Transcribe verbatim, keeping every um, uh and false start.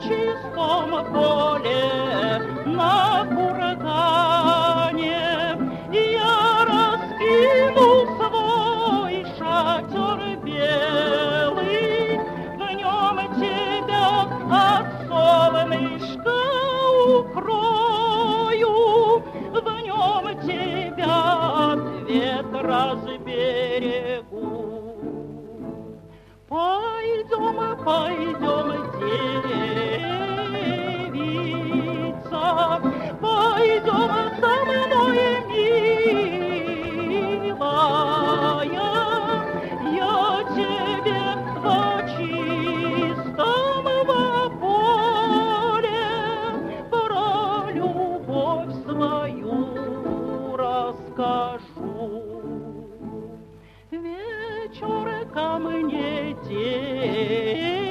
чистом поле на кургане я раскину свой шатер белый, в нем тебя от солнышка укрою, в нем тебя от ветра сберегу. Пойдем, пойдем, девица, пойдем со мной, милая, я тебе в чистом поле про любовь свою расскажу. Вечер ко мне, девица,